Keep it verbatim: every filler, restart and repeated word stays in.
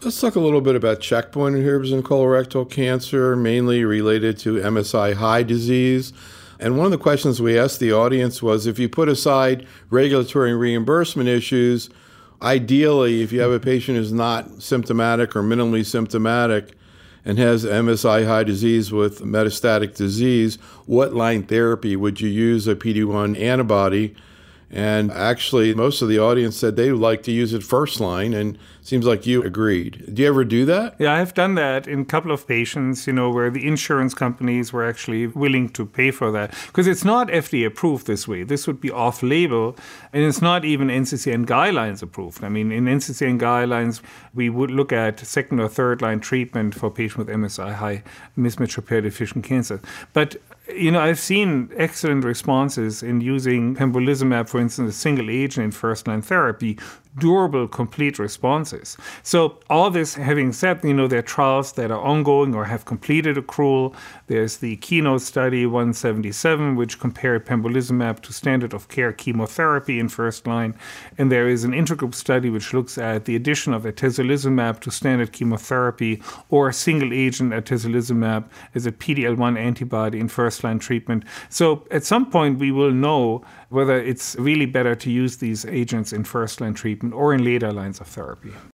Let's talk a little bit about checkpoint inhibitors in colorectal cancer, mainly related to M S I high disease. And one of the questions we asked the audience was, if you put aside regulatory and reimbursement issues, ideally, if you have a patient who's not symptomatic or minimally symptomatic and has M S I high disease with metastatic disease, what line therapy would you use a P D one antibody? And actually, most of the audience said they would like to use it first line, and it seems like you agreed. Do you ever do that? Yeah, I've done that in a couple of patients, you know, where the insurance companies were actually willing to pay for that. Because it's not F D A approved this way. This would be off-label, and it's not even N C C N guidelines approved. I mean, in N C C N guidelines, we would look at second or third line treatment for patients with M S I high mismatch repair deficient cancer. But you know, I've seen excellent responses in using pembrolizumab, for instance, a single agent in first-line therapy, durable, complete responses. So all this having said, you know, there are trials that are ongoing or have completed accrual. There's the Keynote study one seventy-seven, which compared pembrolizumab to standard of care chemotherapy in first line. And there is an intergroup study which looks at the addition of atezolizumab to standard chemotherapy or single agent atezolizumab as a P D L one antibody in first line treatment. So at some point we will know whether it's really better to use these agents in first line treatment or in later lines of therapy.